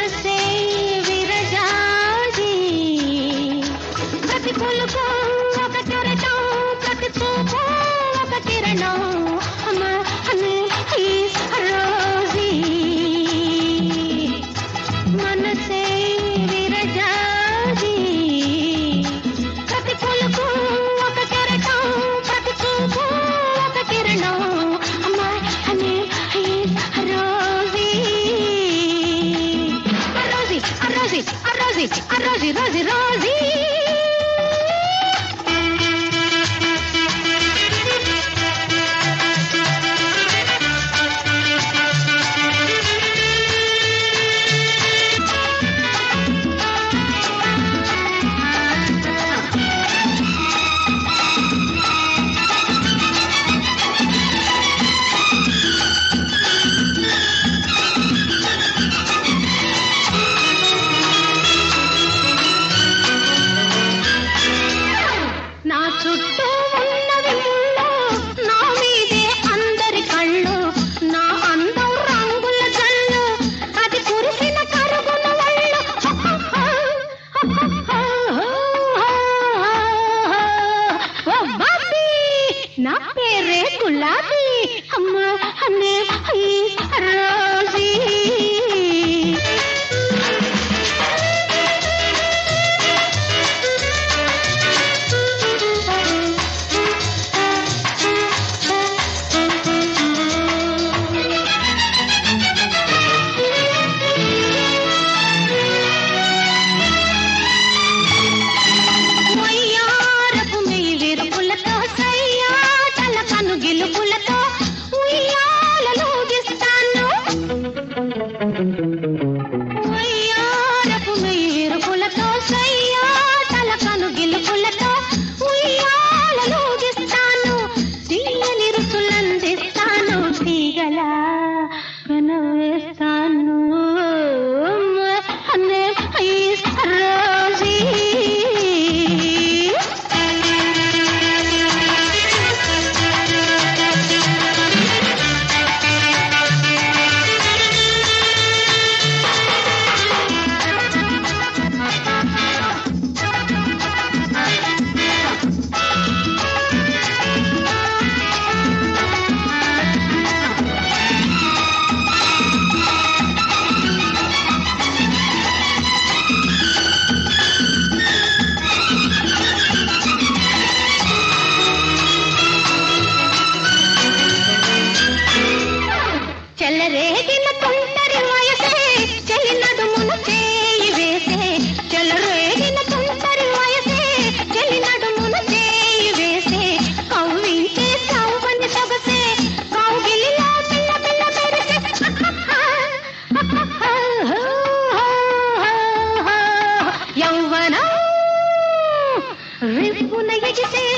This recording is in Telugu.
మనసే విరజాజి ప్రతి పులుపు ఒక కెరటం ప్రతి చూపు ఒక కిరణం రోజీ మనసే విరజాజి ప్రతి పులుపు ఒక కెరటం ప్రతి చూపు ఒక కిరణం Rosie, Rosie, Rosie. చుట్టూ ఉన్నవి ముళ్ళు నా మీదే అందరి కళ్ళు నా అందం రంగుల జల్లు అది కురిసిన కరుగున వళ్ళు ఓ బాబీ నా పేరే గులాబీ అమ్మ అన్నే రోజీ గిలుపులతో ఉయ్యాలూగిస్తాను ఉయ్యారపు మెయ్యిరుపులతో సయ్యాటల కను గిలుపులతో ఉయ్యాలూగిస్తాను తీయని రుచులందిస్తాను తీగలా కనవేస్తాను అన్నే రోజీ చెలరేగిన తుంటరి వయసే చెలి నడుమున చేయి వేసే చెలరేగిన తుంటరి వయసే చెలి నడుమున చేయి వేసే కవ్వించే సౌవని సొగసే కౌగిలిలో పిల్ల పిల్ల మెరిసే యౌవనం రివ్వున ఎగిసే